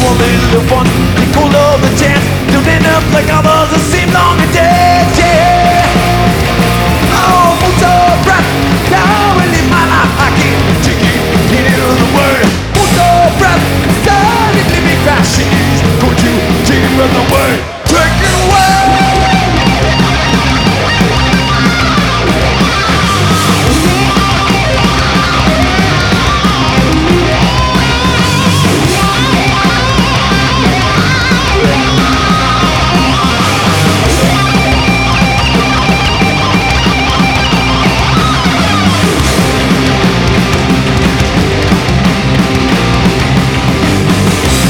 a little fun. Be cool of the chance. Don't end up like others that seem long and dead.